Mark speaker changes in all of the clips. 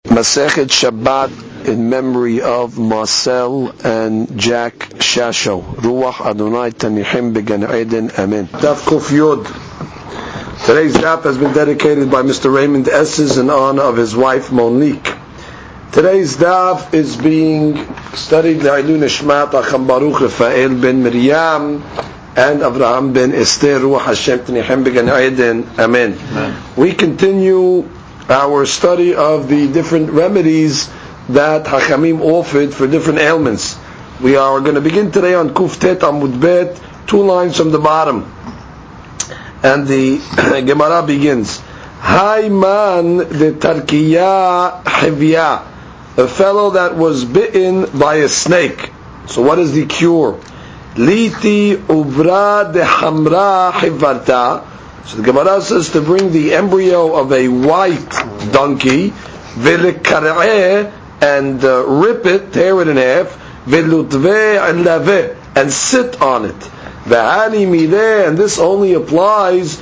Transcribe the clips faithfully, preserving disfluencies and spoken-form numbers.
Speaker 1: Masechet Shabbat in memory of Marcel and Jack Shasho. Ruach Adonai Tanihim Began Eden. Amen. Daf Kuf Yod. Today's daf has been dedicated by Mister Raymond Esses in honor of his wife Monique. Today's daf is being studied Le'ilui Nishmat Acham Baruch Rafael ben Miriam and Avraham ben Esther. Ruach Hashem Tanihim Began Eden. Amen. Amen. We continue our study of the different remedies that Hachamim offered for different ailments. We are going to begin today on Kuf Tet Amud Bet, two lines from the bottom. And the Gemara begins, Hayman de Tarkiya Hivya, a fellow that was bitten by a snake. So what is the cure? Liti Ubra de Hamra Hivarta. So the Gemara says to bring the embryo of a white donkey, and uh, rip it, tear it in half, and sit on it. And this only applies,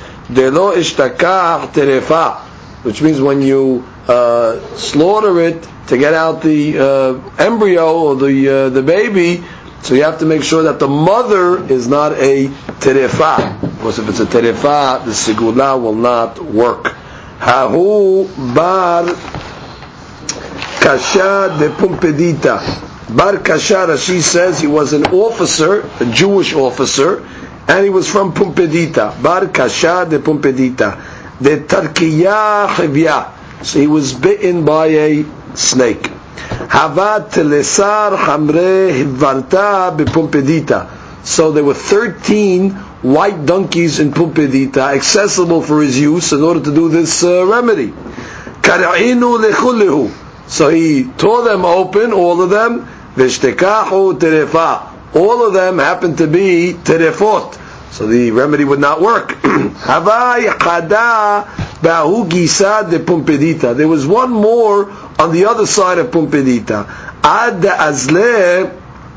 Speaker 1: which means when you uh, slaughter it to get out the uh, embryo or the uh, the baby, so you have to make sure that the mother is not a terefa. Because if it's a terefa, the sigula will not work. Hahu bar kasha de pumpedita. Bar kasha, Rashi says he was an officer, a Jewish officer, and he was from Pumpedita. Bar kasha de pumpedita. De tarkiya hivya. So he was bitten by a snake. Havat telesar hamre hivarta bepumpedita. So there were thirteen white donkeys in Pumpedita accessible for his use in order to do this uh, remedy. Kara'inu lechulehu. So he tore them open, all of them. Vishtekahu terefa. All of them happened to be terefot. So the remedy would not work. Havai chada ba'hu gisa de Pumpedita. There was one more on the other side of Pumpedita. Ad azle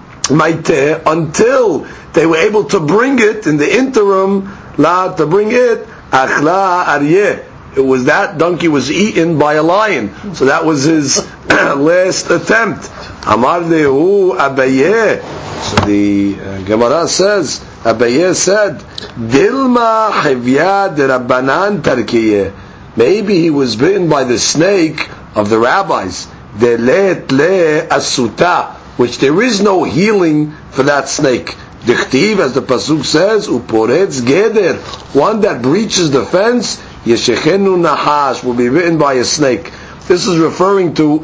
Speaker 1: maite, until they were able to bring it in the interim, la to bring it, achla aryeh. It was that donkey was eaten by a lion. So that was his last attempt. Amar lehu Abaye. So the uh, Gemara says, Abaye said, Dilma hivya de rabbanan tarkiyeh. Maybe he was bitten by the snake of the rabbis. De let le asuta, which there is no healing for that snake. Dichtiv, as the pasuk says, uporetz geder, one that breaches the fence, yeshechenu nahash, will be bitten by a snake. This is referring to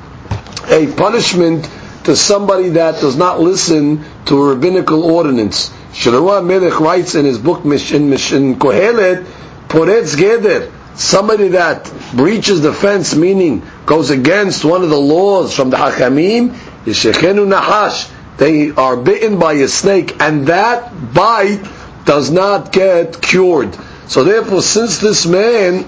Speaker 1: a punishment to somebody that does not listen to a rabbinical ordinance. Shlomo Melech writes in his book Mishin Mishin Kohelet, poretz geder, somebody that breaches the fence, meaning goes against one of the laws from the Hachamim, yeshechenu nahash, they are bitten by a snake, and that bite does not get cured. So therefore, since this man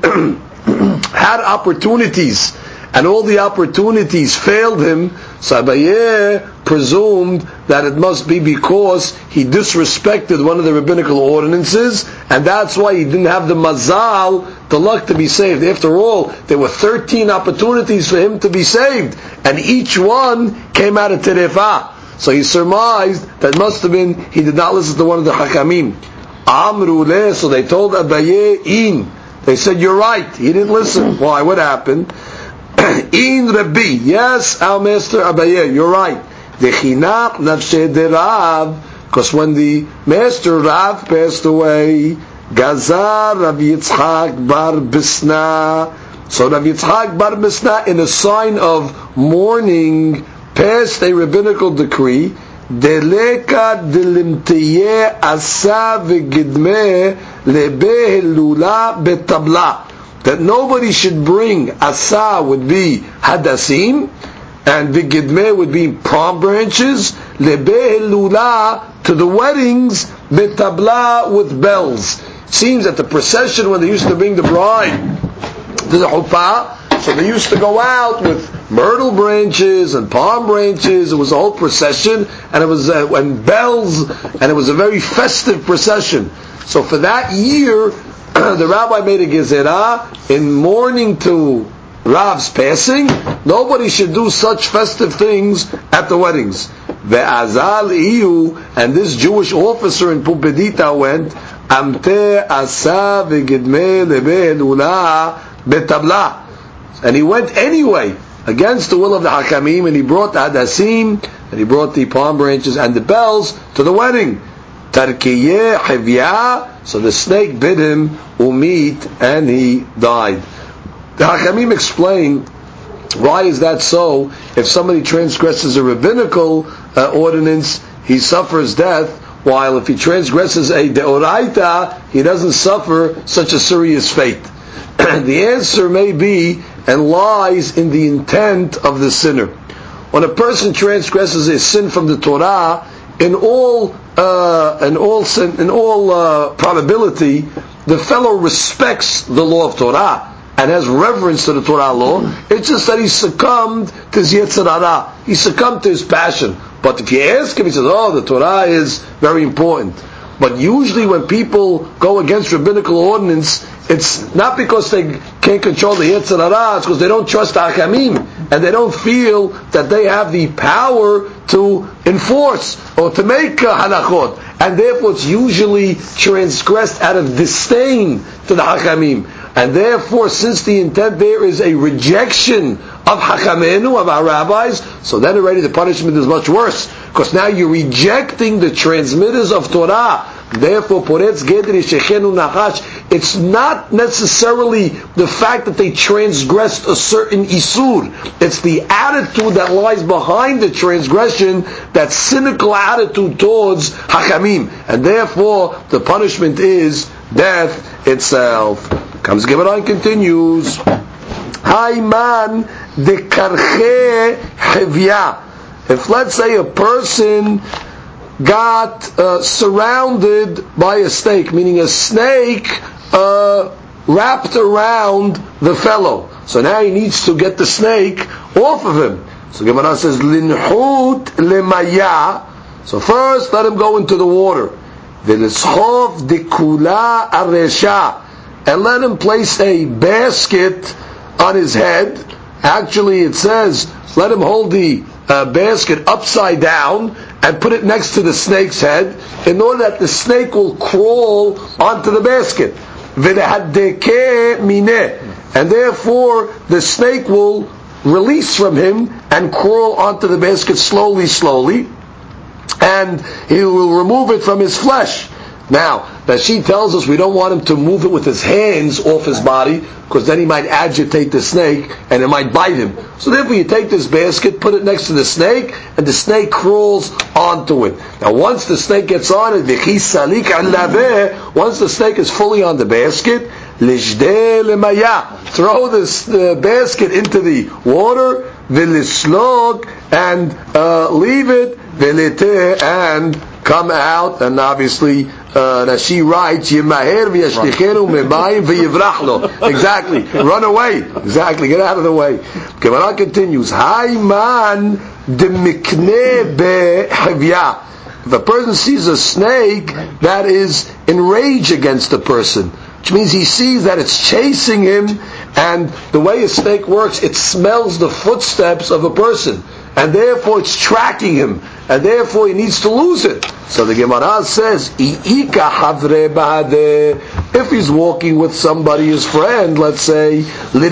Speaker 1: had opportunities, and all the opportunities failed him, so Abaye presumed that it must be because he disrespected one of the rabbinical ordinances, and that's why he didn't have the mazal, the luck to be saved. After all, there were thirteen opportunities for him to be saved, and each one came out of terefah. So he surmised that must have been he did not listen to one of the Hakamim. Amru le, so they told Abaye in. They said, you're right, he didn't listen. Why? What happened? In Rabbi, yes, our master Abaye, you're right. Dechinach nafshe de Rav, because when the master Rav passed away, Gazar Rav Yitzchak bar Bisna. So Rav Yitzchak bar Bisna, in a sign of mourning, passed a rabbinical decree, Deleka delimtiye asa v'gidmeh lebeh lula betabla, that nobody should bring asa would be hadassim, and v'gidmeh would be palm branches, lebeh lula to the weddings, betabla with bells. It seems that the procession when they used to bring the bride to the chuppah, so they used to go out with myrtle branches and palm branches. It was a whole procession, and it was uh, and bells, and it was a very festive procession. So for that year, the rabbi made a gezerah in mourning to Rav's passing, nobody should do such festive things at the weddings. Ve'azal iyu, and this Jewish officer in Pumbedita went, Amte asa v'gidme lebe lula betabla. And he went anyway, against the will of the Hakamim, and he brought the Hadassim, and he brought the palm branches and the bells to the wedding. Tarkiyeh hivya, so the snake bit him, umit, and he died. The Hakamim explain, why is that so? If somebody transgresses a rabbinical uh, ordinance, he suffers death, while if he transgresses a deoraita, he doesn't suffer such a serious fate. The answer may be, and lies in the intent of the sinner. When a person transgresses a sin from the Torah, in all uh, in all sin, in all uh, probability, the fellow respects the law of Torah and has reverence to the Torah law. It's just that he succumbed to his Yetzer Hara. He succumbed to his passion. But if you ask him, he says, oh, the Torah is very important. But usually when people go against rabbinical ordinance, it's not because they can't control the Yetzer Hara, it's because they don't trust the Hakamim, and they don't feel that they have the power to enforce or to make uh, halachot. And therefore it's usually transgressed out of disdain to the Hakamim. And therefore, since the intent there is a rejection of Hakamenu, of our rabbis, so then already the punishment is much worse. Because now you're rejecting the transmitters of Torah. Therefore, Poretz Gedri Shechenu Nachash, it's not necessarily the fact that they transgressed a certain Isur. It's the attitude that lies behind the transgression, that cynical attitude towards Hakamim. And therefore, the punishment is death itself. Comes Gemara and continues. Hayman de karche hevya. If let's say a person got uh, surrounded by a snake, meaning a snake uh, wrapped around the fellow, so now he needs to get the snake off of him. So Gemara says linhut lemaya. So first, let him go into the water. V'lischov dekula aresha. And let him place a basket on his head. Actually, it says, let him hold the uh, basket upside down and put it next to the snake's head, in order that the snake will crawl onto the basket. And therefore, the snake will release from him and crawl onto the basket slowly, slowly, and he will remove it from his flesh. Now, that she tells us we don't want him to move it with his hands off his body, because then he might agitate the snake and it might bite him. So therefore you take this basket, put it next to the snake, and the snake crawls onto it. Now once the snake gets on it, once the snake is fully on the basket, throw this uh, basket into the water, and uh, leave it, and come out, and obviously uh, Rashi writes, exactly, run away, exactly, get out of the way. Gemara continues, Hayman demikne behevya. If a person sees a snake that is enraged against a person, which means he sees that it's chasing him, and the way a snake works, it smells the footsteps of a person, and therefore it's tracking him, and therefore he needs to lose it. So the Gemara says, if he's walking with somebody, his friend, let's say,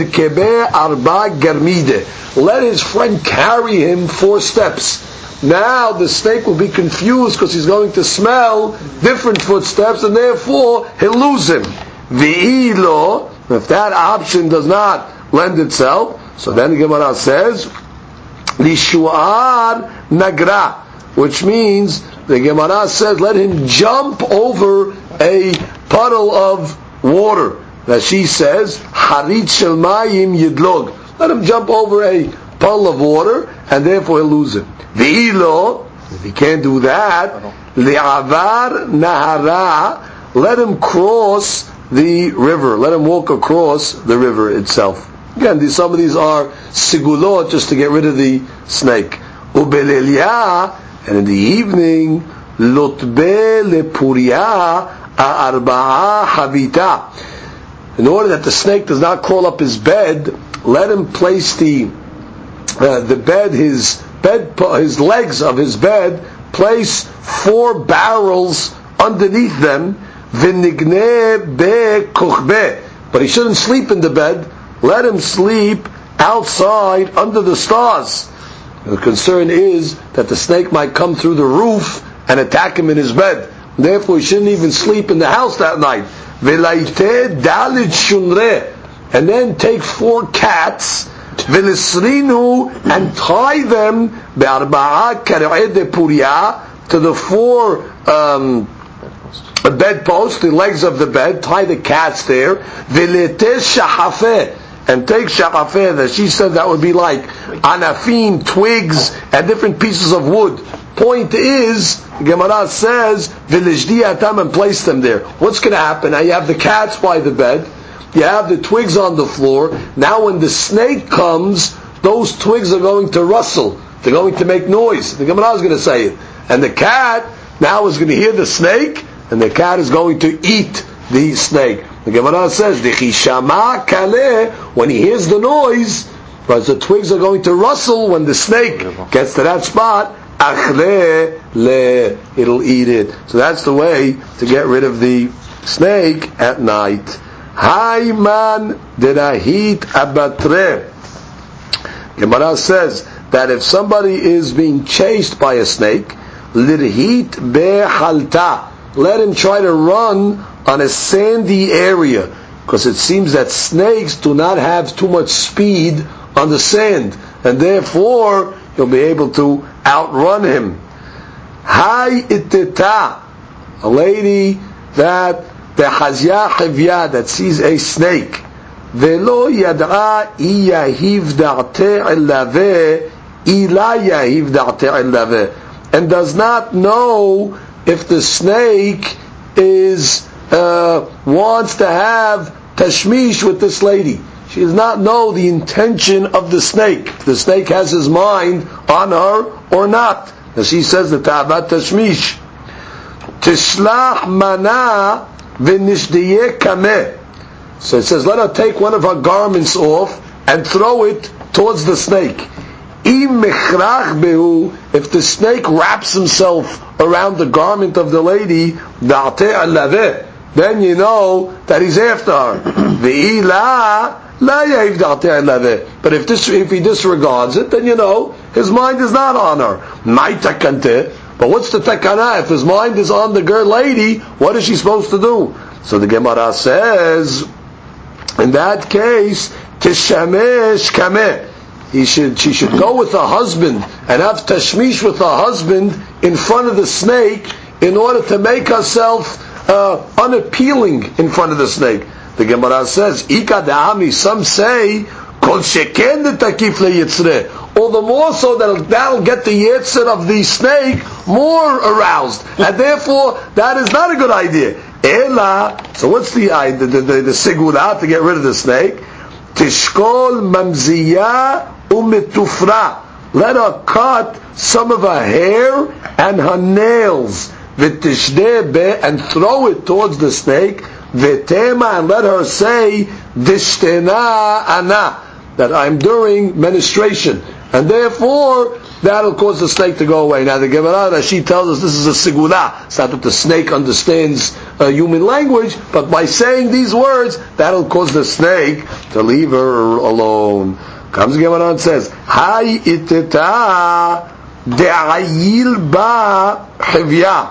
Speaker 1: let his friend carry him four steps. Now the snake will be confused because he's going to smell different footsteps, and therefore he'll lose him. V'ilo, if that option does not lend itself, so then the Gemara says, Lishuar nagra, which means the Gemara says, let him jump over a puddle of water. That she says, Harit shel mayim yidlog. Let him jump over a puddle of water, and therefore he'll lose it. V'ilo, if he can't do that, li'avar nahara, let him cross the river. Let him walk across the river itself. Again, these, some of these are sigulot, just to get rid of the snake. Ubeleliya, and in the evening, lotbe lepuria arba'a habita. in order that the snake does not crawl up his bed, let him place the uh, the bed, his bed, his legs of his bed, place four barrels underneath them. V'nigneh be'kuchbeh. But he shouldn't sleep in the bed. Let him sleep outside under the stars. The concern is that the snake might come through the roof and attack him in his bed. Therefore, he shouldn't even sleep in the house that night. V'laiteh dalit shunreh. And then take four cats, v'lisrinu, and tie them be'arba'a kar'eh de puriyah, to the four um, bedposts, the legs of the bed. Tie the cats there. V'leteh shahafeh, and take shahafeh. That she said that would be like anafim, twigs, and different pieces of wood. Point is, Gemara says, v'lishdiyatam, and place them there. What's going to happen? Now you have the cats by the bed, you have the twigs on the floor. Now when the snake comes, those twigs are going to rustle. They're going to make noise. The Gemara is going to say it. And the cat now is going to hear the snake, and the cat is going to eat the snake. The Gemara says, "Dichishama kaleh," when he hears the noise, because the twigs are going to rustle when the snake gets to that spot, achle le, it'll eat it. So that's the way to get rid of the snake at night. Hayman derahit abatre. Gemara says that if somebody is being chased by a snake, lirhit behalta, let him try to run on a sandy area, because it seems that snakes do not have too much speed on the sand, and therefore you'll be able to outrun him. Hay iteta, a lady that the hazya chivya, that sees a snake, velo yad'a iyahiv da'te elave ila yahiv da'te elave, and does not know if the snake is uh, wants to have tashmish with this lady. She does not know the intention of the snake. If the snake has his mind on her or not. As she says, the ta'abat tashmish. Tishlach mana v'nishdiyeh kameh. So it says, let her take one of her garments off and throw it towards the snake. If the snake wraps himself around the garment of the lady, then you know that he's after her. But if this, if he disregards it, then you know his mind is not on her. But what's the takana? If his mind is on the girl lady, what is she supposed to do? So the Gemara says, in that case, tishamesh kameh. He should, she should go with her husband and have tashmish with her husband in front of the snake in order to make herself uh, unappealing in front of the snake. The Gemara says, Ika da'ami, some say, Kol sheken takif leyitzreh. All the more so that that'll get the yetzer of the snake more aroused. And therefore, that is not a good idea. Ela, so what's the the, the, the, the sigula to get rid of the snake? Tishkol mamziyah umitufra. Let her cut some of her hair and her nails. V'tishdeh be, and throw it towards the snake. V'tema, and let her say, dishtena ana, that I'm doing menstruation. And therefore, that'll cause the snake to go away. Now the Gemara, she tells us this is a sigula. It's not that the snake understands uh, human language, but by saying these words, that'll cause the snake to leave her alone. Comes the Gemara and says, Hay iteta de'ayil ba chivya.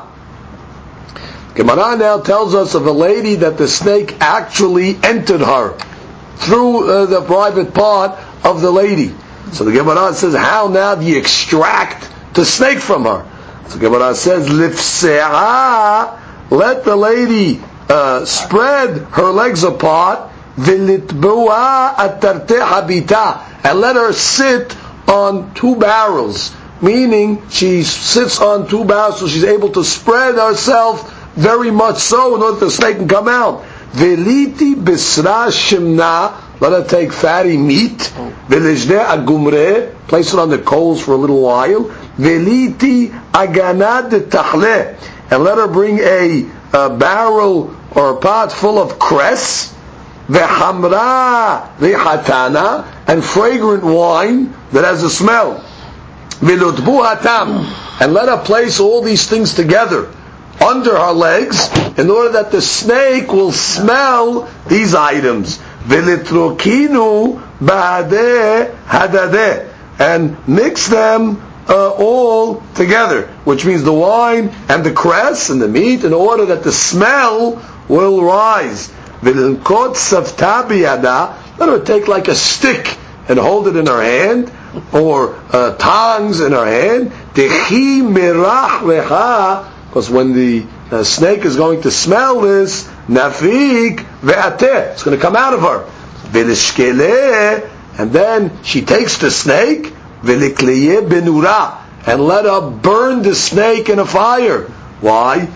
Speaker 1: Gemara now tells us of a lady that the snake actually entered her through uh, the private part of the lady. So the Gemara says, how now do you extract the snake from her? So the Gemara says, Lifse'a, let the lady uh, spread her legs apart, Vilitbu'a atarte habita, and let her sit on two barrels. Meaning, she sits on two barrels so she's able to spread herself very much so in order that the snake can come out. Veliti bisra shimna, let her take fatty meat. Velejne agumre, place it on the coals for a little while. Veliti aganad tachle, and let her bring a, a barrel or a pot full of cress. vehamra rihatana, and fragrant wine that has a smell. Vilutbu hatam, and let her place all these things together under her legs in order that the snake will smell these items. Vilitrokinu ba'adeh hadadeh, and mix them uh, all together, which means the wine and the cress and the meat, in order that the smell will rise. Vililkot savta biyada, let her take like a stick and hold it in her hand, or uh, tongs in her hand. Dechi mirach leha, because when the uh, snake is going to smell this, nafik ve'ateh, it's going to come out of her. Vilishkeleh, and then she takes the snake, vilikleye benura, and let her burn the snake in a fire. Why?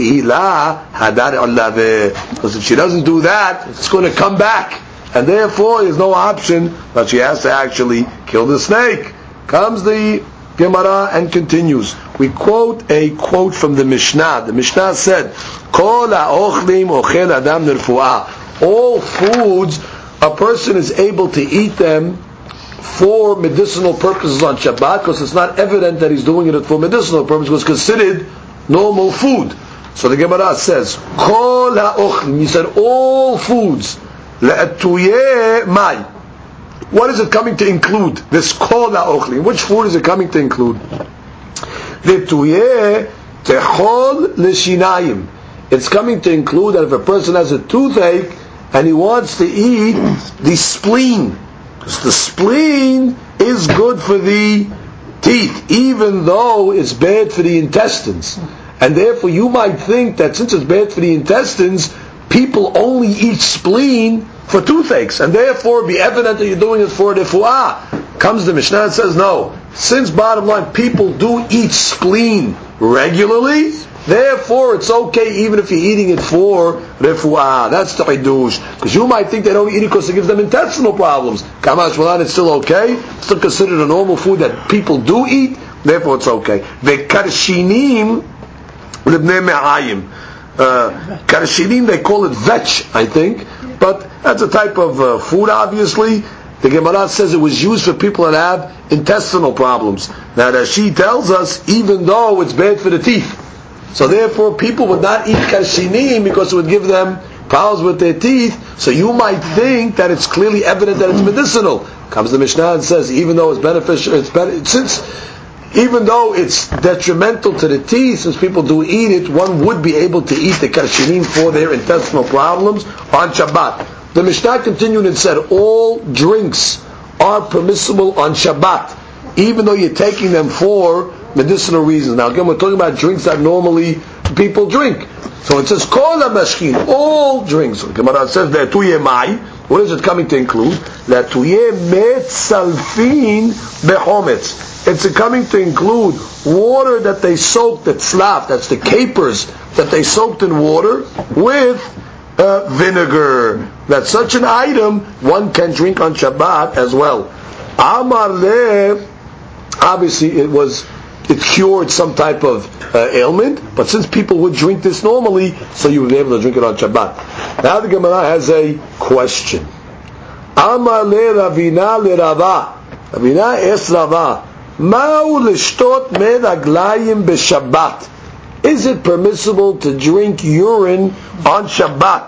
Speaker 1: Because if she doesn't do that, it's going to come back, and therefore there's no option, but she has to actually kill the snake. Comes the Gemara and continues. We quote a quote from the Mishnah. The Mishnah said, "Kol ha'ochlim ochel adam nirfuah." All foods, a person is able to eat them for medicinal purposes on Shabbat, because it's not evident that he's doing it for medicinal purposes, because it's considered normal food. So the Gemara says, Kol ha'ochlim, he said all foods, le'atuyeh mai. What is it coming to include? This kol ha'ochlim. Which food is it coming to include? Le'atuyeh techol le'shinayim. It's coming to include that if a person has a toothache and he wants to eat the spleen, because the spleen is good for the teeth, even though it's bad for the intestines. And therefore you might think that since it's bad for the intestines, people only eat spleen for toothaches, and therefore it'd be evident that you're doing it for refuah. Comes the Mishnah and says, no, since bottom line, people do eat spleen regularly, therefore it's okay even if you're eating it for refuah. That's the hidush. Because you might think they don't eat it because it gives them intestinal problems. Kamash malan, it's still okay. It's still considered a normal food that people do eat, therefore it's okay. Vekarshinim libnei me'ayim. Karshinim, they call it vetch, I think, but that's a type of uh, food, obviously. The Gemara says it was used for people that have intestinal problems. Now, Rashi tells us, even though it's bad for the teeth, so therefore people would not eat karshinim because it would give them problems with their teeth. So you might think that it's clearly evident that it's medicinal. Comes the Mishnah and says, even though it's beneficial, it's better, since even though it's detrimental to the teeth, since people do eat it, one would be able to eat the karshinim for their intestinal problems on Shabbat. The Mishnah continued and said, all drinks are permissible on Shabbat, even though you're taking them for medicinal reasons. Now again, we're talking about drinks that normally people drink. So it says, Kol ha'mashkin, all drinks. The Gemara says, Le'atuye mai. What is it coming to include? Le'atuye metzalfin bechometz. It's coming to include water that they soaked, that slav, that's the capers, that they soaked in water with uh, vinegar. That such an item one can drink on Shabbat as well. Amar le, obviously it was, it cured some type of uh, ailment, but since people would drink this normally, so you would be able to drink it on Shabbat. Now the Gemara has a question. Amar le Ravina le Rava. Ravina es Rava. Ma'u lishtot med aglayim b'Shabbat. Is it permissible to drink urine on Shabbat?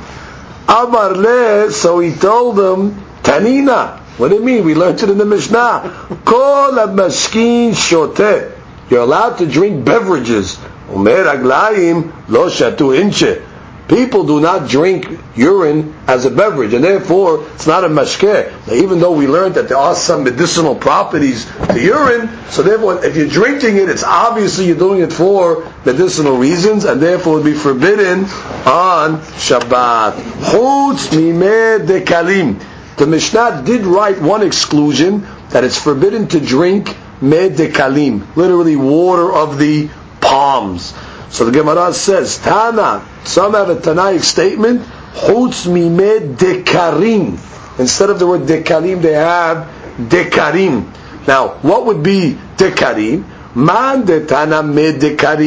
Speaker 1: Amar le, so he told them, Tanina. What do you mean? We learned it in the Mishnah. Kol ha'mashkin shoteh. You're allowed to drink beverages. Umer aglayim lo shatu inche. People do not drink urine as a beverage, and therefore it's not a mashkeh. Now, even though we learned that there are some medicinal properties to urine, so therefore if you're drinking it, it's obviously you're doing it for medicinal reasons, and therefore it would be forbidden on Shabbat. Chutz mimeh dekalim. The Mishnah did write one exclusion, that it's forbidden to drink meh dekalim, literally water of the palms. So the Gemara says, Tana, some have a Tanaic statement, Chutz mimeh dekarim. Instead of the word dekalim, they have dekarim. Now, what would be dekarim? Man de Tana me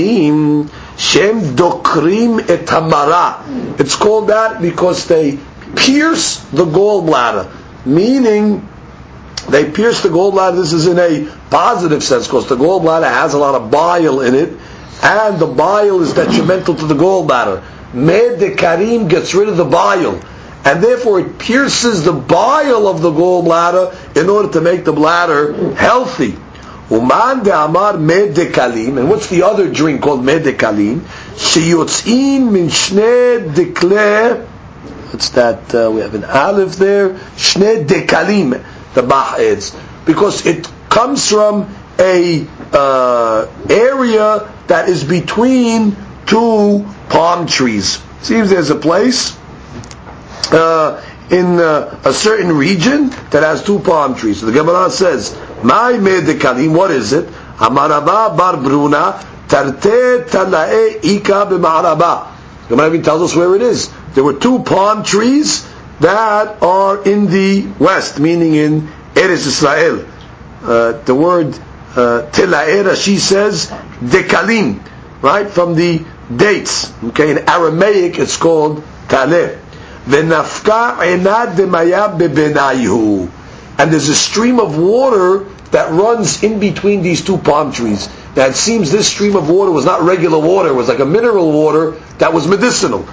Speaker 1: dekarim, Shem dokrim et hamara. It's called that because they pierce the gallbladder, meaning they pierce the gallbladder. This is in a positive sense because the gallbladder has a lot of bile in it, and the bile is detrimental to the gallbladder. Med de Karim gets rid of the bile, and therefore it pierces the bile of the gallbladder in order to make the bladder healthy. Uman de Amar Med de Kalim, and what's the other drink called Med de Kalim? Sheyotzin min Shnei Dekle. What's that? Uh, we have an aleph there. Shnei Dekalim. The bah is because it comes from a uh, area that is between two palm trees. Seems there's a place uh, in uh, a certain region that has two palm trees. So the Gemara says, "My medekalim, what is it?" Amaraba bar Bruna tarte talae ika b'ma'araba. The Gemara even tells us where it is. There were two palm trees that are in the west, meaning in Eretz Israel. Uh, the word uh, Telaera, she says, Dekalim, right, from the dates. Okay, in Aramaic it's called Taleh. V'nafka enad demaya bebenayu. And there's a stream of water that runs in between these two palm trees. Now it seems this stream of water was not regular water, it was like a mineral water that was medicinal.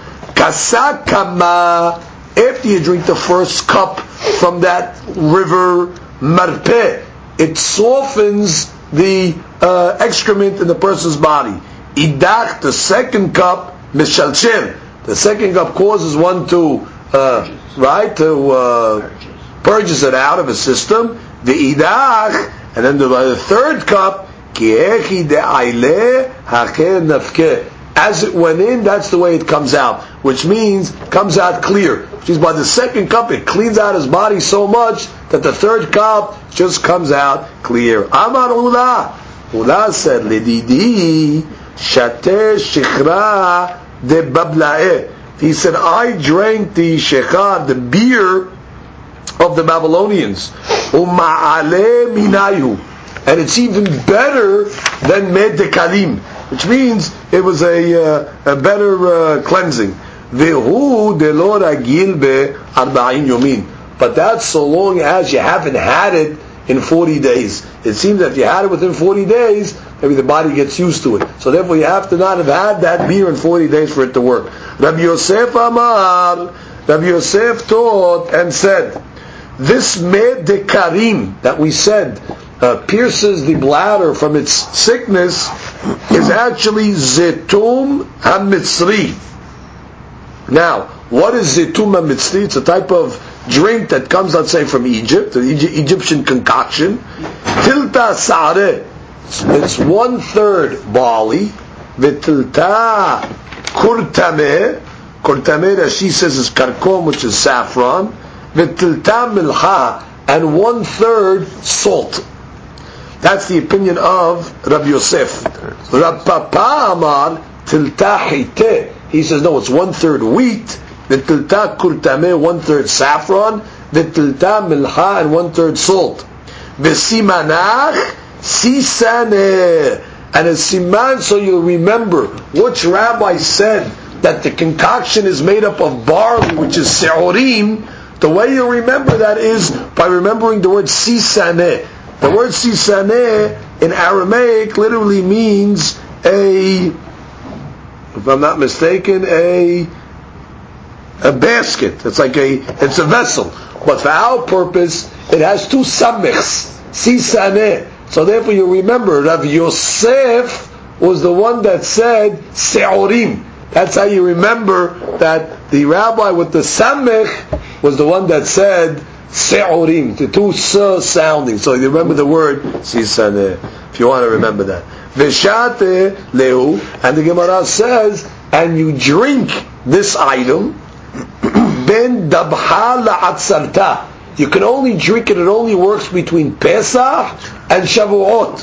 Speaker 1: Kasakama. After you drink the first cup from that river Marpeh, it softens the uh, excrement in the person's body. Idach, the second cup, mishalchel. The second cup causes one to, uh, right, to uh, purges it out of his system. The idach, and then the, the third cup, kiechi de'aile haker nafke. As it went in, that's the way it comes out, which means comes out clear. Which means by the second cup, it cleans out his body so much that the third cup just comes out clear. Amar Ula. Ula said, Lididi shate shikhra de bablae. He said, I drank the shekha, the beer of the Babylonians. Uma'ale minayu. And it's even better than med dekalim, which means it was a, uh, a better uh, cleansing. Vehu de lo ragil be arba'in yomin. But that's so long as you haven't had it in forty days. It seems that if you had it within forty days, maybe the body gets used to it. So therefore you have to not have had that beer in forty days for it to work. Rabbi Yosef Amar, Rabbi Yosef taught and said, this med de karim that we said uh, pierces the bladder from its sickness is actually zetum ha-mitzri. Now, what is zetum ha-mitzri? It's a type of drink that comes, let's say, from Egypt, an Egyptian concoction. Tilta sa'are. It's one third barley. V'tilta kurtameh. Kurtameh, as she says, is karkom, which is saffron. V'tilta milha. And one third salt. That's the opinion of Rabbi Yosef. Rabbi Papa Amar tilta hite. He says no, it's one third wheat. V'tilta kurtameh, one third saffron. V'tilta milha, and one third salt. V'simanach sisaneh. And a siman, so you'll remember which rabbi said that the concoction is made up of barley, which is se'orim. The way you remember that is by remembering the word sisaneh. The word sisaneh in Aramaic literally means a, if I'm not mistaken, a a basket. It's like a, it's a vessel. But for our purpose, it has two samichs, sisaneh. So therefore you remember, Rav Yosef was the one that said se'orim. That's how you remember that the rabbi with the samich was the one that said se'orim, the two s sounding. So you remember the word sisaneh, if you want to remember that. Veshate lehu, and the Gemara says, and you drink this item, ben dabha la'atzarta. You can only drink it, it only works between Pesach and Shavuot.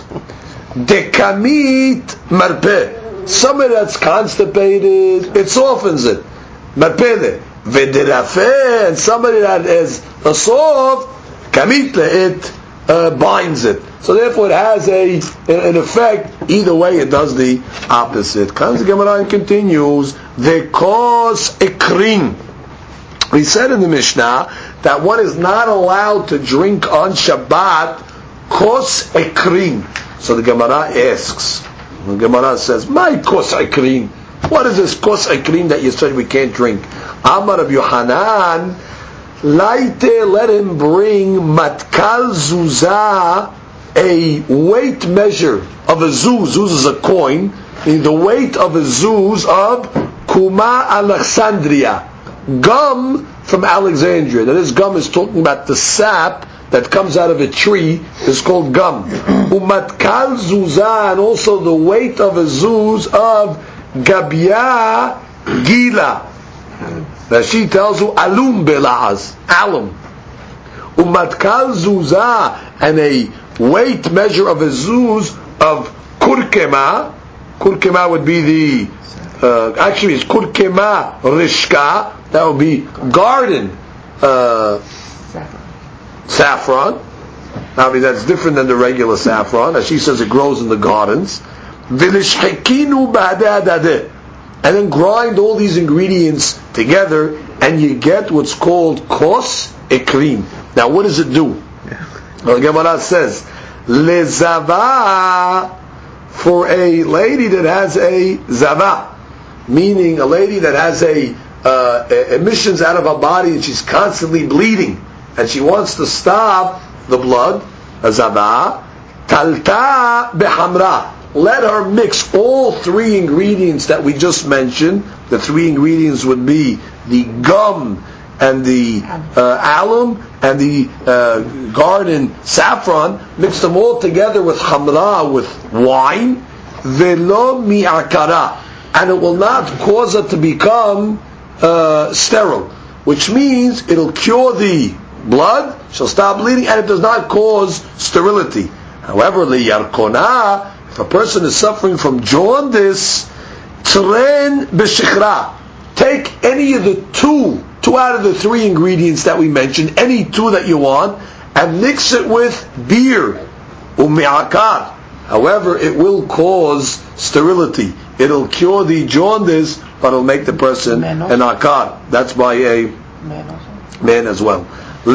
Speaker 1: Dekamit marpeh. Somebody that's constipated, it softens it. Marpeh. V'derafeh, and somebody that is a soft, kamit it uh, binds it. So therefore it has a an effect. Either way, it does the opposite. Comes the Gemara and continues. V'kos ekrin. We said in the Mishnah that one is not allowed to drink on Shabbat kos ekrin. So the Gemara asks, the Gemara says, my kos ekrin. What is this kos ekrin that you said we can't drink? Amar Rabbi Yohanan, laite, let him bring matkal zuzah, a weight measure of a zuz. Zuz is a coin. The weight of a zuz of Kuma Alexandria. Gum from Alexandria. That is, gum is talking about the sap that comes out of a tree is called gum. Umatkal zuzah, and also the weight of a zuz of Gabia Gila. Rashi tells you alum belaz, alum. Umatkal zuzah, and a weight measure of a zuz of kurkema. Kurkema would be the uh, actually it's kurkema rishka. That would be garden uh, saffron. I mean, that's different than the regular saffron. As she says, it grows in the gardens. And then grind all these ingredients together, and you get what's called kos ekrin. Now, what does it do? Well, the Gemara says, lezava, for a lady that has a zava, meaning a lady that has a uh, emissions out of her body and she's constantly bleeding, and she wants to stop the blood, a zava, talta behamra. Let her mix all three ingredients that we just mentioned. The three ingredients would be the gum and the uh, alum and the uh, garden saffron. Mix them all together with hamra, with wine, velo mi'akara, and it will not cause it to become uh, sterile, which means it'll cure the blood, she'll stop bleeding, and it does not cause sterility. However, liyarkona, if a person is suffering from jaundice, tren b'shikra, take any of the two, two out of the three ingredients that we mentioned, any two that you want, and mix it with beer, umi'akar. However, it will cause sterility. It'll cure the jaundice, but it'll make the person an akar. That's by a man as well.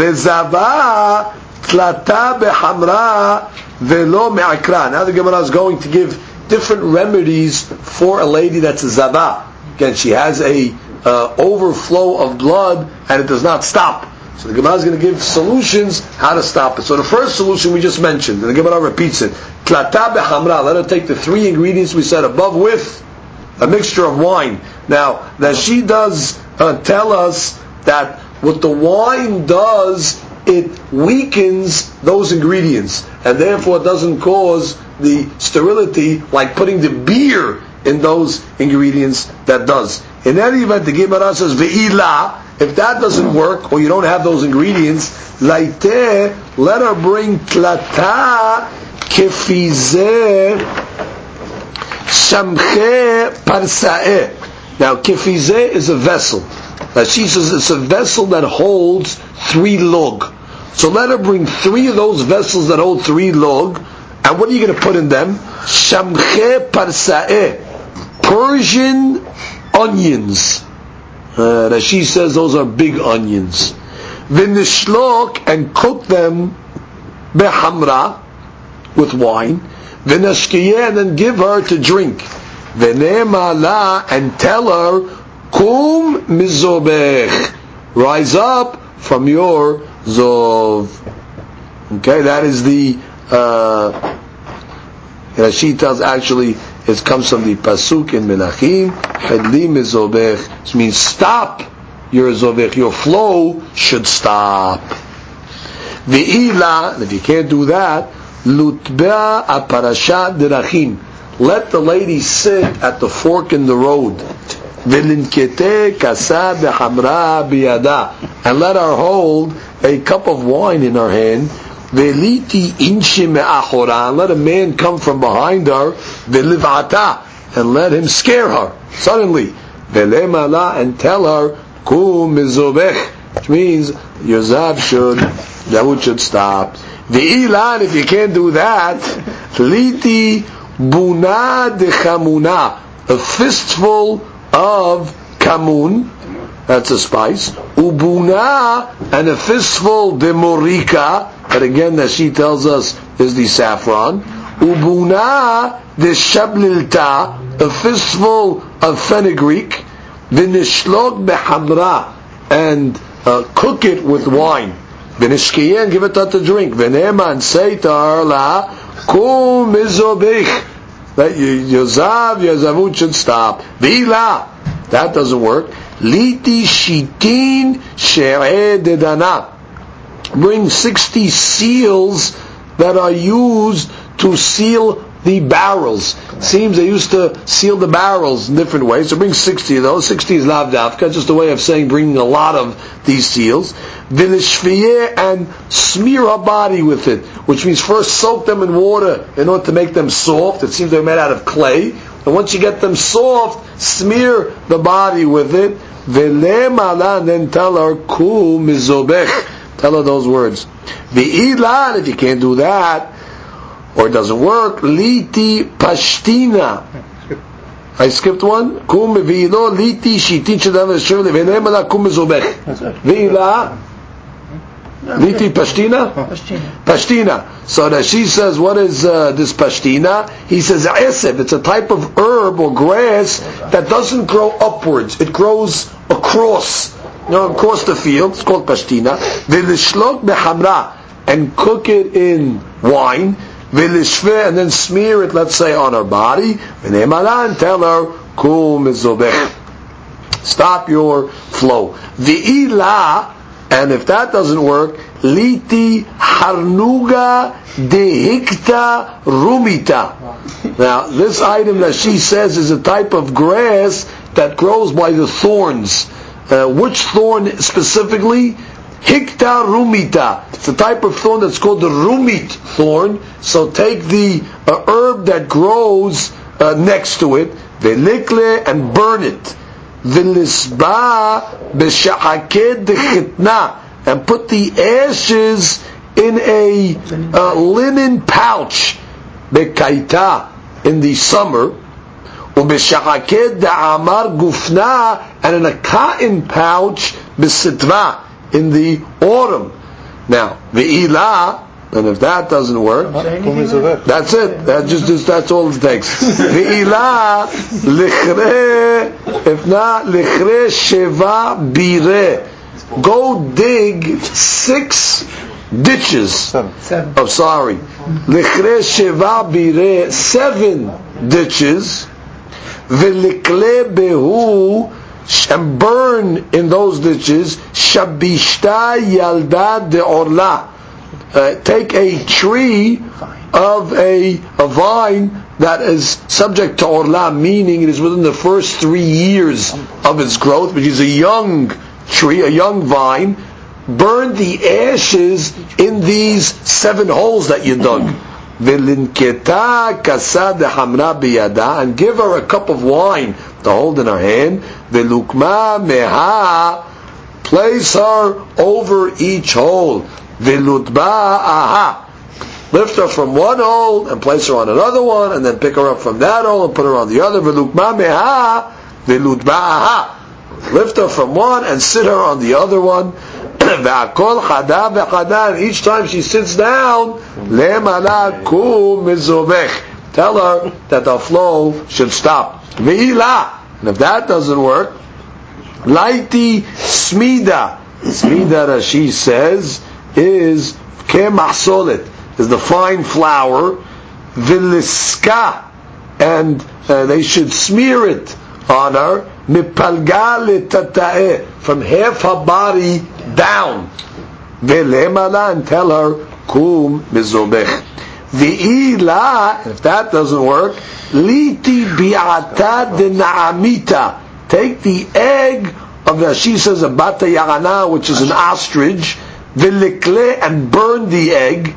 Speaker 1: Lezava tlata behamra velo me'akra. Now the Gemara is going to give different remedies for a lady that's a zava. Again, she has a uh, overflow of blood and it does not stop. So the Gemara is going to give solutions how to stop it. So the first solution we just mentioned, and the Gemara repeats it, tlata behamra. Let her take the three ingredients we said above with a mixture of wine. Now, that she does uh, tell us that what the wine does, it weakens those ingredients, and therefore it doesn't cause the sterility like putting the beer in those ingredients that does. In any event, the Gemara says, ve'ila, if that doesn't work, or you don't have those ingredients, laite, let her bring tlata kefizeh shamche parsa'eh. Now, kefizeh is a vessel. Now, she says it's a vessel that holds three log. So let her bring three of those vessels that hold three log, and what are you going to put in them? Shamche parsa'eh, Persian onions. Uh, that she says those are big onions. V'nishlok, and cook them behamra, with wine. V'nashkiyeh, and then give her to drink. V'ne'ema la, and tell her, kum mizobech, rise up from your zov. Okay, that is the uh, she tells, actually it comes from the pasuk in Melachim, Hedli mizobech, which means stop your zobech, your flow should stop. Ve'ila, and if you can't do that, lutbea aparashat derachim, let the lady sit at the fork in the road. Velinkete kasa behamra biyada, and let her hold a cup of wine in her hand. Veliti inshi me'achora, and let a man come from behind her. Velivata, and let him scare her suddenly. Velemala, and tell her kum mizobech, which means your zav should, that should stop. Ve'ilan, if you can't do that, liti buna de chamuna, a fistful of kamun, that's a spice. Ubuna, and a fistful de morika, that again that she tells us is the saffron. Ubuna de shablilta, a fistful of fenugreek. V'nishlok behamra, and uh, cook it with wine. V'nishkiya, and give it to drink. V'neman, say to her, la, kum mizobich, that yozav, yozavut should stop. V'ila, that doesn't work. Liti shitin she'eh dedana, bring sixty seals that are used to seal the barrels. Seems they used to seal the barrels in different ways. So bring sixty of those. sixty is lav dafka, just a way of saying bringing a lot of these seals. Vilishviyeh, and smear her body with it, which means first soak them in water in order to make them soft. It seems they're made out of clay. And once you get them soft, smear the body with it. Velemala, and then tell her, ku mizobech. Tell her those words. Ve'ilan, if you can't do that, or it doesn't work, liti pashtina. I skipped one. Kum v'ilo liti shitin shadam v'shirli v'nemala kum mizobech. V'ila liti pashtina. Pashtina. So that she says, what is uh, this pashtina? He says eseb. It's a type of herb or grass that doesn't grow upwards. It grows across, you know, across the field. It's called pashtina. V'lishlok behamra, and cook it in wine. V'lishveh, and then smear it, let's say, on her body. V'nemalan, tell her, kum mizobech. Stop your flow. V'ila, and if that doesn't work, liti harnuga dehikta rumita. Now, this item that she says is a type of grass that grows by the thorns. Uh, which thorn specifically? Hikta rumita. It's a type of thorn that's called the rumit thorn. So take the uh, herb that grows uh, next to it, velikle, and burn it. Vilisba b'shahaked dechitna, and put the ashes in a uh, linen pouch, bekaita, in the summer, ub'shahaked da'amar gufna, and in a cotton pouch, b'sitva, in the autumn. Now, ve'ilah, and if that doesn't work, that's it. That just, just that's all it takes. Ve'ilah lichre, if not lichre sheva bire. Go dig six ditches. Seven. Oh, sorry. Lichre sheva bire, seven ditches. Velikle behu, and burn in those ditches shabishta yalda de orla. Uh, take a tree of a, a vine that is subject to orla, meaning it is within the first three years of its growth, which is a young tree, a young vine. Burn the ashes in these seven holes that you dug. Velinketa kasa de hamra biyada, and give her a cup of wine to hold in her hand. Velukma meha, place her over each hole. Velutba aha, lift her from one hole and place her on another one, and then pick her up from that hole and put her on the other. Velukma meha, velutba aha, lift her from one and sit her on the other one. V'akol chada v'chada, and each time she sits down, le'mala kum mizobech, tell her that the flow should stop. Ve'ilah, and if that doesn't work, laiti smida. Smida, as she says, is kemachsolet, is the fine flour. Viliska, and uh, they should smear it on her. Mipalga letata'eh, from half her body down. Velemala, and tell her kum mizobech. Ve'ilah, if that doesn't work, liti bi'ata de na'amita, take the egg of the, she says, a bata yagana, which is an ostrich, velikle, and burn the egg,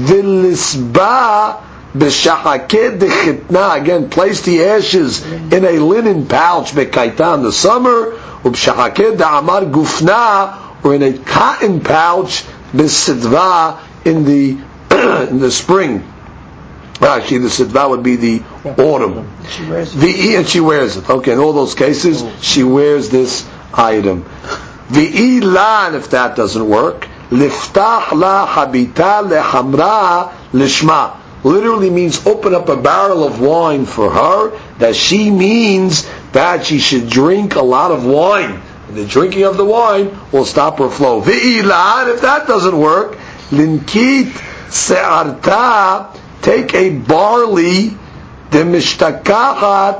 Speaker 1: vilisba b'shahaked dechitna, again, place the ashes in a linen pouch, bekaita, in the summer, ub'shahaked da'amar gufna, or in a cotton pouch, b'sidva, in the in the spring. Actually, the sidva would be the autumn.
Speaker 2: She wears it.
Speaker 1: The, and she wears it. Okay, in all those cases, she wears this item. V'ilan, if that doesn't work, liftach la habita lehamra lishma. Literally means open up a barrel of wine for her, that she means that she should drink a lot of wine. And the drinking of the wine will stop her flow. V'ilan, if that doesn't work, linkit se'arta, take a barley, de mishtakahat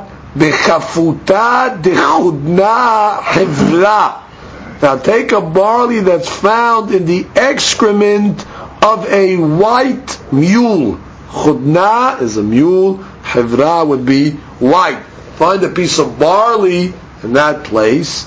Speaker 1: bechafuta de chudna hevra. Now take a barley that's found in the excrement of a white mule. Chudna is a mule, hevra would be white. Find a piece of barley in that place.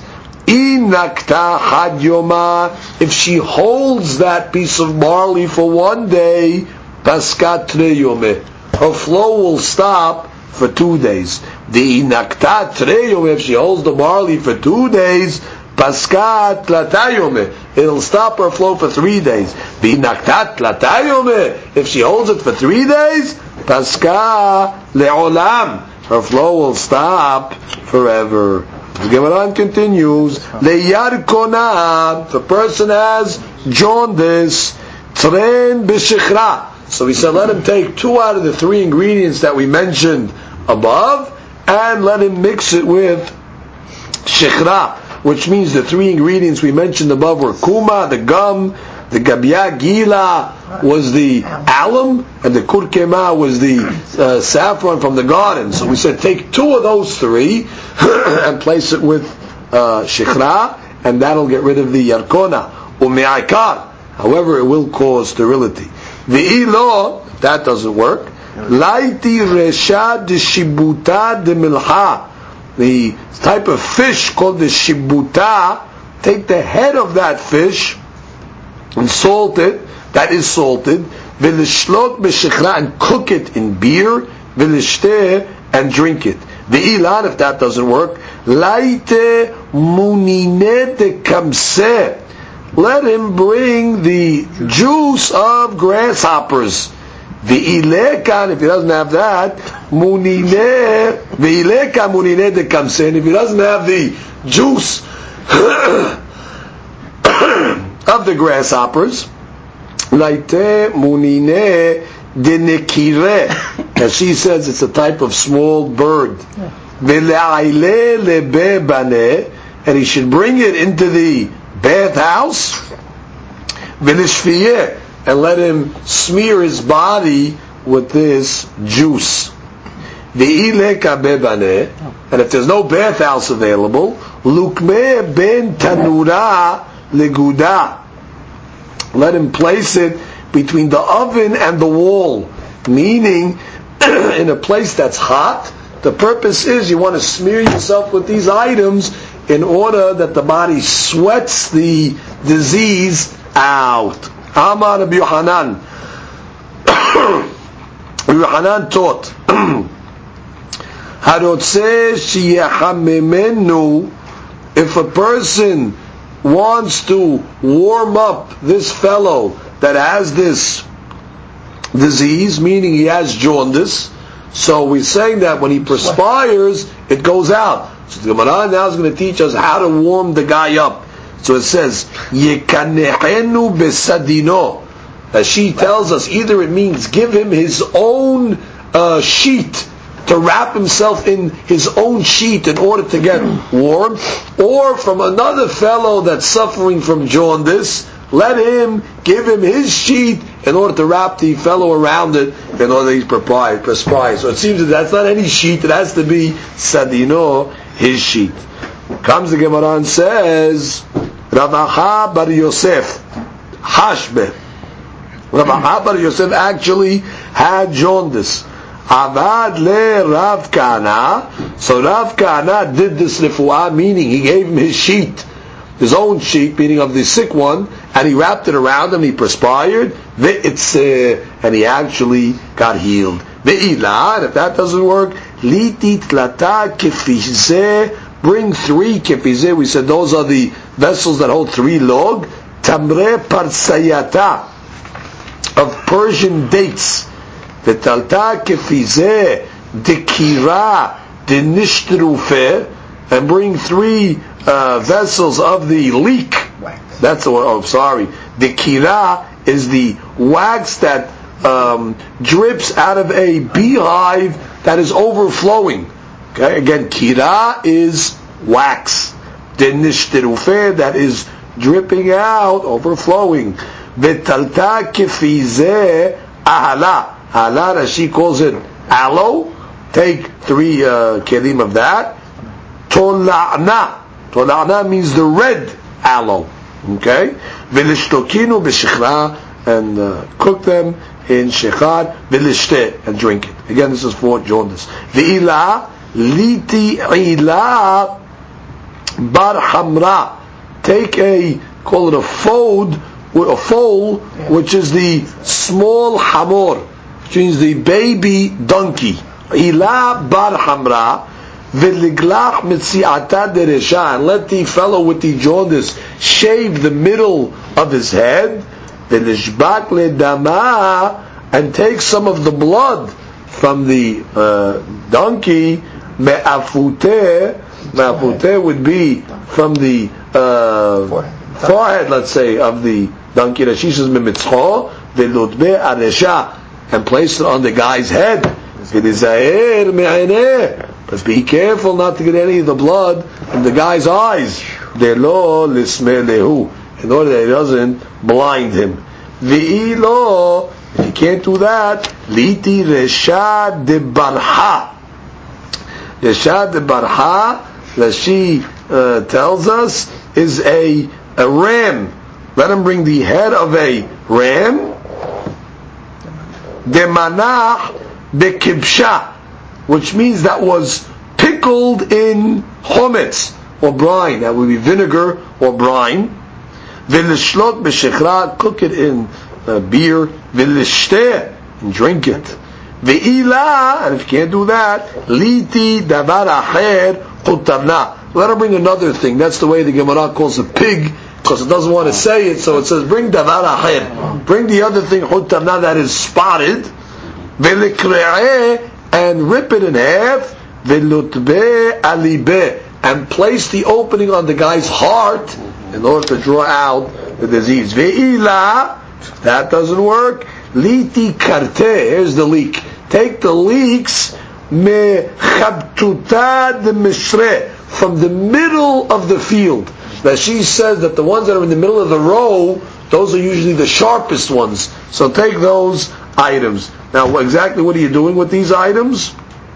Speaker 1: Inakta had yoma, if she holds that piece of barley for one day, paskat tre yome, her flow will stop for two days. The inakta tre yome, if she holds the barley for two days, paskat latayome, it'll stop her flow for three days. The inakta latayome, if she holds it for three days, paska leolam, her flow will stop forever. The Gemara continues, leyarkona, if a person has jaundice, tren b'shechra. So we said let him take two out of the three ingredients that we mentioned above, and let him mix it with shechra, which means the three ingredients we mentioned above were kuma, the gum, the gabia gila was the alum, and the kurkema was the uh, saffron from the garden. So we said take two of those three and place it with uh, shechra, and that'll get rid of the yarkona. Ume'akar, however, it will cause sterility. Ve'ilo, that doesn't work. Laiti resha de shibuta de milha, the type of fish called the shibuta, take the head of that fish and salt it, that is salted, v'lishlot b'shechra, and cook it in beer, v'lishteh, and drink it. V'ilan, if that doesn't work, laite munine de kamseh, let him bring the juice of grasshoppers. V'ilekan, if he doesn't have that, munine, v'ileka munine de kamseh, if he doesn't have the juice of the grasshoppers, laite munine de nekire, as she says, it's a type of small bird. V'le'aile lebe bane, and he should bring it into the bathhouse. V'lishfiyeh, and let him smear his body with this juice. V'ileka bebane, and if there's no bathhouse available, lukme ben tanura leguda, let him place it between the oven and the wall, meaning in a place that's hot. The purpose is you want to smear yourself with these items in order that the body sweats the disease out. Amar Rabbi Yohanan. Rabbi Yohanan taught, Harotzeh sheyachamemenu, if a person wants to warm up this fellow that has this disease, meaning he has jaundice, so we're saying that when he perspires, it goes out. So the Gemara now is going to teach us how to warm the guy up. So it says, Yekanehenu besadino. As she tells us, either it means give him his own uh, sheet, to wrap himself in his own sheet in order to get warm, or from another fellow that's suffering from jaundice, let him give him his sheet in order to wrap the fellow around it in order that he's perspired. So it seems that that's not any sheet, it has to be sadino, his sheet. Comes the Gemara and says, Rav Acha bar Yosef, Hashbe. Rav Acha bar Yosef actually had jaundice. Avad le Rav Kana. So Rav Kana did this refuah, meaning he gave him his sheet, his own sheet, meaning of the sick one, and he wrapped it around him, he perspired, and he actually got healed. Ve'ilah, if that doesn't work, liti tlata kefizeh, bring three kefizeh, we said those are the vessels that hold three log, tamre parsayata, of Persian dates, v'talta kefizeh, dekira, denishtrufeh, and bring three uh, vessels of the leek.
Speaker 2: Wax.
Speaker 1: That's the one. Oh, sorry. The kira is the wax that um, drips out of a beehive that is overflowing. Okay, again, kira is wax. The nishterufeh, that is dripping out, overflowing. V'talta kefizeh ahala. Ahala, she calls it aloe. Take three uh, kelim of that. Tola'na. Tola'na means the red aloe. Okay? V'lishtokinu b'shechra, and uh, cook them in shechad, v'lishteh, and drink it. Again, this is for jaundice. V'ila, liti ila bar hamra. Take a, call it a fold, a foal, which is the small hamor, which means the baby donkey. Ila bar hamra, v'liglach mitzi'ata deresha, and let the fellow with the jaundice shave the middle of his head, v'lishbak ledama, and take some of the blood from the uh, donkey, me'afuteh, me'afuteh would be from the uh, forehead. forehead, let's say, of the donkey, Rashisha's mimitzcho, v'lutbe aresha, and place it on the guy's head. But be careful not to get any of the blood from the guy's eyes. Delo lismelehu, in order that it doesn't blind him. V'ilo, if you can't do that, liti resha de barha. Resha de barha, that she uh, tells us, is a a ram. Let him bring the head of a ram. Demanach bekibsha, which means that was pickled in chometz or brine. That would be vinegar or brine. V'lishlot b'shechra, cook it in uh, beer. V'lishteh, and drink it. V'ila, and if you can't do that, liti davar acher chutavna. Let her bring another thing. That's the way the Gemara calls a pig, because it doesn't want to say it, so it says bring davar acher. Bring the other thing, chutavna, that is spotted. V'likre'eh, and rip it in half. V'lutbe alibeh, and place the opening on the guy's heart in order to draw out the disease. Ve'ila, that doesn't work. Liti karte, here's the leek. Take the leeks me chabtuta de mishre, from the middle of the field. Now she says that the ones that are in the middle of the row, those are usually the sharpest ones. So take those items. Now, exactly what are you doing with these items?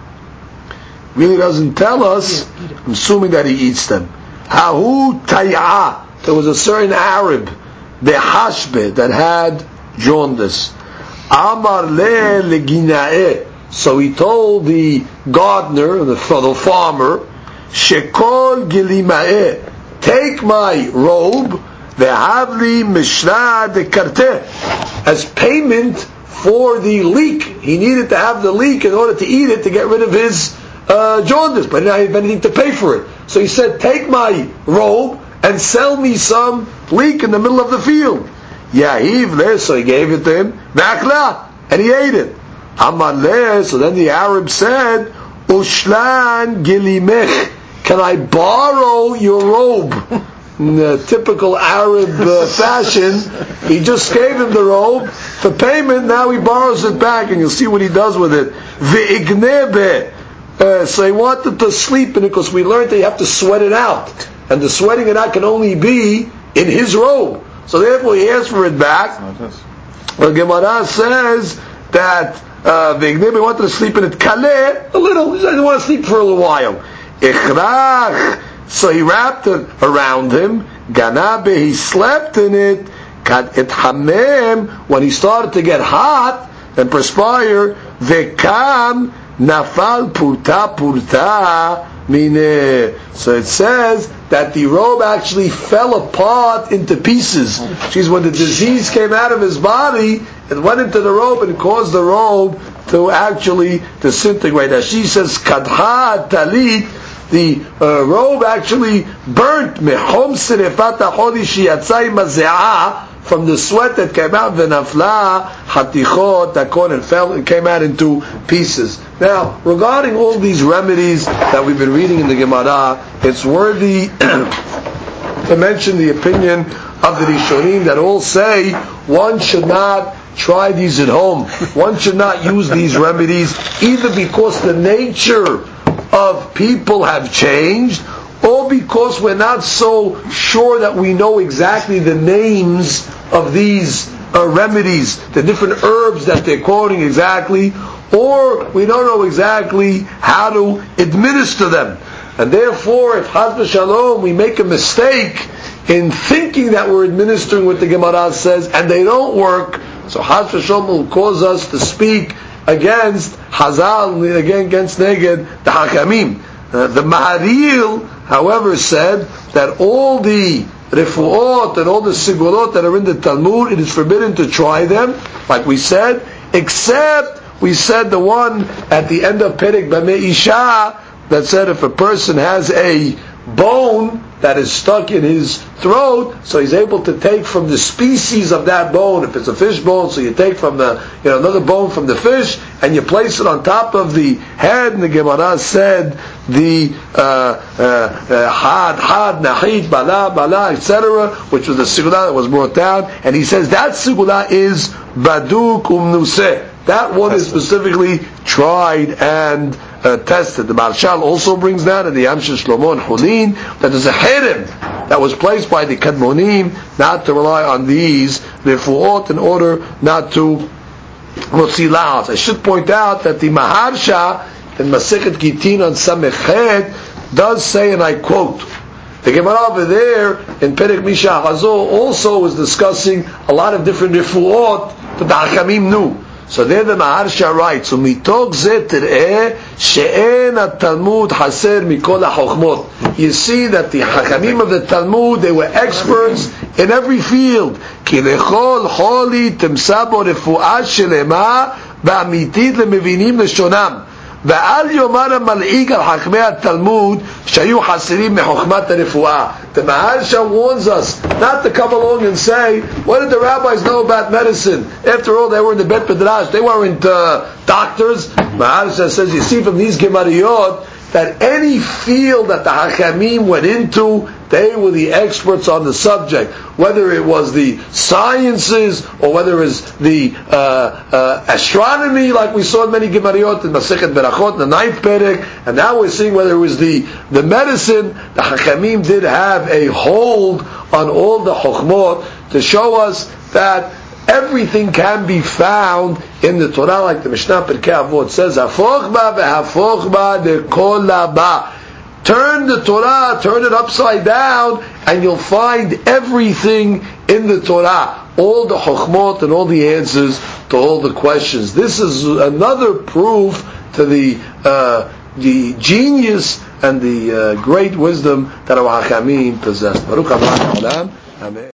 Speaker 1: Really doesn't tell us. I'm assuming that he eats them. Hahu tay'a. There was a certain Arab, the hashbe, that had jaundice. Amar le legina'eh. So he told the gardener, the fellow farmer, Shekol gilima'eh, take my robe, ve'havli mishra de karteh, as payment for the leek. He needed to have the leek in order to eat it, to get rid of his uh, jaundice, but he didn't have anything to pay for it. So he said, take my robe and sell me some leek in the middle of the field. Yahiv le, so he gave it to him, ve'achla, and he ate it. Amar le, so then the Arab said, Ushlan gilimech, can I borrow your robe? In the typical Arab uh, fashion, he just gave him the robe for payment, now he borrows it back, and you'll see what he does with it. Ve'ignebe, uh, so he wanted to sleep in it, because we learned that you have to sweat it out, and the sweating it out can only be in his robe. So therefore he asked for it back. The Gemara says that uh, Ve'ignebe wanted to sleep in it kaleh, a little, he said he wanted to sleep for a little while. Ichrach, so he wrapped it around him. Ganabe, he slept in it. Kad et hamem, when he started to get hot and perspire, vekam nafal purta purta mine. So it says that the robe actually fell apart into pieces. She's when the disease came out of his body, it went into the robe and caused the robe to actually disintegrate. As she says, kadha talit, the uh, robe actually burnt from the sweat that came out, v'nafla hatichot hakol, and fell, it came out into pieces. Now, regarding all these remedies that we've been reading in the Gemara, it's worthy to mention the opinion of the Rishonim that all say one should not try these at home. One should not use these remedies either because the nature of people have changed, or because we're not so sure that we know exactly the names of these uh, remedies, the different herbs that they're quoting exactly, or we don't know exactly how to administer them. And therefore, if Chas v'Shalom we make a mistake in thinking that we're administering what the Gemara says and they don't work, so Chas v'Shalom will cause us to speak against Hazal, again against Neged, the Hakamim. Uh, the Maharil, however, said that all the refuot and all the sigulot that are in the Talmud, it is forbidden to try them, like we said, except we said the one at the end of Perek Bamei Isha that said if a person has a bone that is stuck in his throat, so he's able to take from the species of that bone. If it's a fish bone, so you take from the, you know, another bone from the fish, and you place it on top of the head. And the Gemara said the uh, uh, had, had, nahid, bala, bala, et cetera, which was the sigula that was brought down. And he says that sigula is baduk umnuseh. That one is specifically tried and uh, tested. The Marshal also brings down in the Yamshel Shlomo and Hulin that there's a herem that was placed by the Kadmonim not to rely on these refuot in order not to motzi la'as. I should point out that the Maharsha in Masechet Gitin on Samechet does say, and I quote, the Gemara over there in Perek Misha Hazo also was discussing a lot of different refuot that the Hakamim knew. So there the Maharsha writes, "Umitog zeh tereh she'en at-Talmud haser mikol ha-chokhmot." You see that the Hakamim of the Talmud, they were experts in every field. Ki lechol choli timsa bo refuah shelema ba'amitid lemevinim leshonam. ואל יאמר המלעיג על חכמי התלמוד שהיו חסרים מחוכמת הרפואה. The Maharsha warns us not to come along and say, what did the rabbis know about medicine? After all, they were in the Bet Midrash. They weren't uh, doctors. Maharsha says, you see from these Gemariyot that any field that the Hakamim went into, they were the experts on the subject. Whether it was the sciences, or whether it was the uh, uh, astronomy, like we saw in many Gemariyot, in Masechet Berachot, in the ninth Perek, and now we're seeing whether it was the, the medicine, the Hakamim did have a hold on all the Chokhmot to show us that everything can be found in the Torah, like the Mishnah Pirkei Avot says, "Hafoch ba vehafoch ba dekol ba." Turn the Torah, turn it upside down, and you'll find everything in the Torah, all the chokhmot and all the answers to all the questions. This is another proof to the uh, the genius and the uh, great wisdom that our Hakamim possessed. Baruch Adonai Olam. Amen.